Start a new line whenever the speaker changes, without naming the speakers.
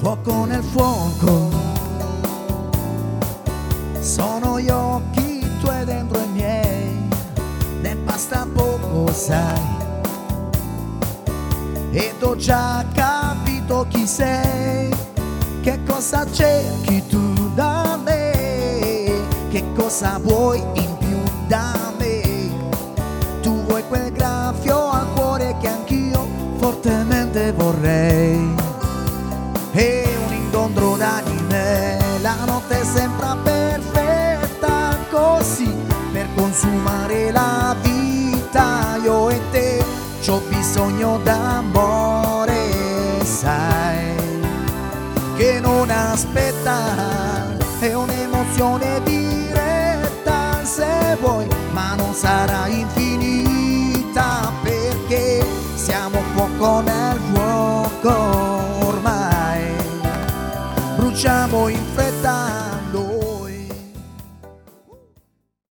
fuoco nel fuoco. Sono gli occhi tuoi dentro i miei, ne basta poco, sai. Ed ho già capito chi sei, che cosa cerchi tu da me, che cosa vuoi in più da me. Tu vuoi quel graffio al cuore che anch'io fortemente vorrei. E un incontro d'anime, la notte sembra perfetta così, per consumare la vita. Io e te, c'ho bisogno d'amore, sai, che non aspetta, è un'emozione diretta se vuoi, ma non sarà infinita, perché siamo fuoco nel fuoco ormai. Bruciamo in fretta